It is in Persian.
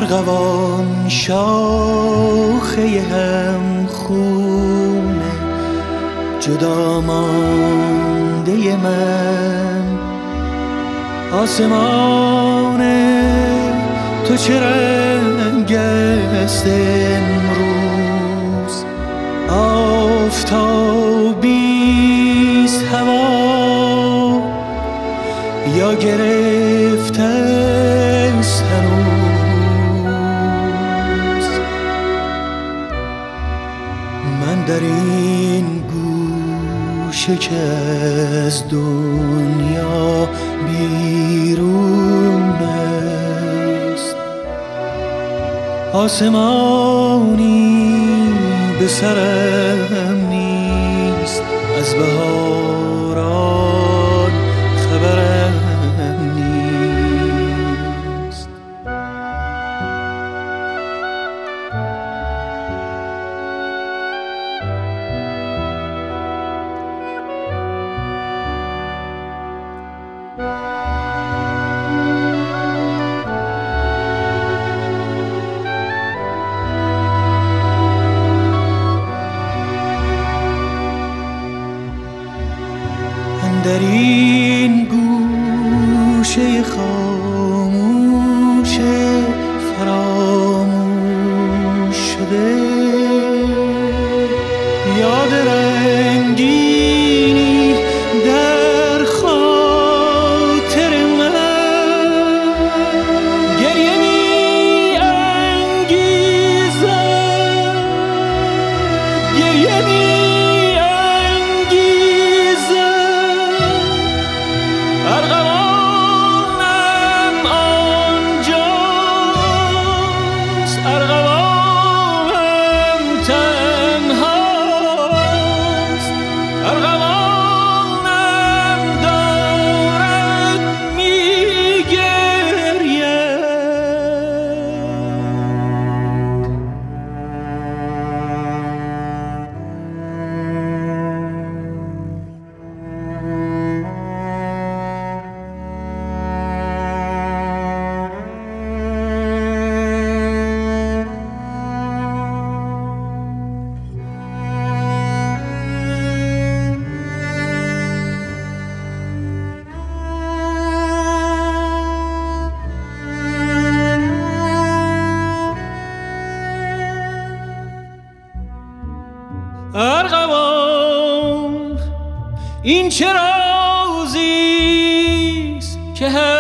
ارغوان شاخه هم خونه جدا مانده من، آسمان تو چه رنگ است امروز؟ آفتابیست هوا یا گرفته است هنوز؟ من در این گوشه که از دنیا بیرون است، آسمانی به سرم نیست، از بهاران خبرم نیست. در این گوشه خاموش فراموش شده یاد رنگینی در خاطر من گریه می انگیزد، گریه می ارغوانم آنجاست، ارغوانم تنهاست، ارغوانم دارد میگرید. ارغوان این چه رازیست که